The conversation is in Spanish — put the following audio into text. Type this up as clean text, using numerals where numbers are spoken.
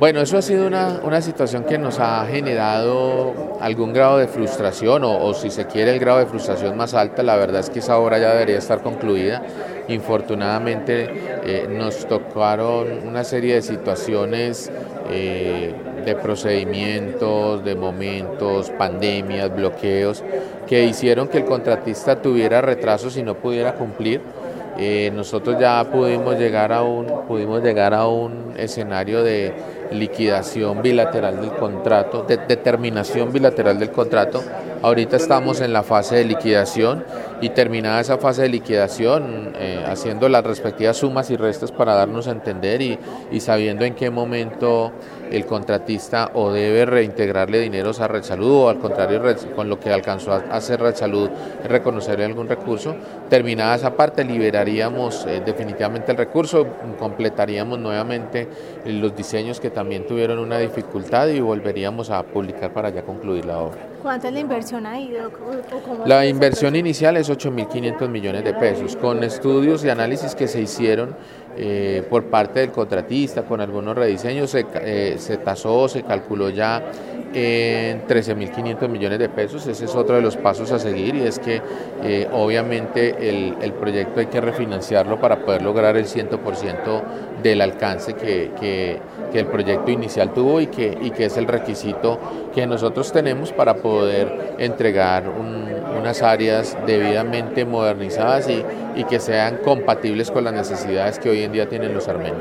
Bueno, eso ha sido una situación que nos ha generado algún grado de frustración o si se quiere el grado de frustración más alta. La verdad es que esa obra ya debería estar concluida. Infortunadamente nos tocaron una serie de situaciones de procedimientos, de momentos, pandemias, bloqueos, que hicieron que el contratista tuviera retrasos y no pudiera cumplir. Nosotros ya pudimos llegar a un escenario de liquidación bilateral del contrato, de determinación bilateral del contrato. Ahorita estamos en la fase de liquidación y terminada esa fase de liquidación, haciendo las respectivas sumas y restas para darnos a entender y sabiendo en qué momento el contratista o debe reintegrarle dineros a Red Salud o al contrario con lo que alcanzó a hacer Red Salud reconocerle algún recurso. Terminada esa parte liberaríamos definitivamente el recurso, completaríamos nuevamente los diseños que también tuvieron una dificultad y volveríamos a publicar para ya concluir la obra. ¿Cuánto es la inversión ahí, Doc? La inversión inicial es 8.500 millones de pesos, con estudios y análisis que se hicieron por parte del contratista, con algunos rediseños, se tasó, se calculó ya en 13.500 millones de pesos. Ese es otro de los pasos a seguir y es que obviamente el proyecto hay que refinanciarlo para poder lograr el 100% del alcance que el proyecto inicial tuvo y que es el requisito que nosotros tenemos para poder entregar unas áreas debidamente modernizadas y que sean compatibles con las necesidades que hoy en día tienen los armenios.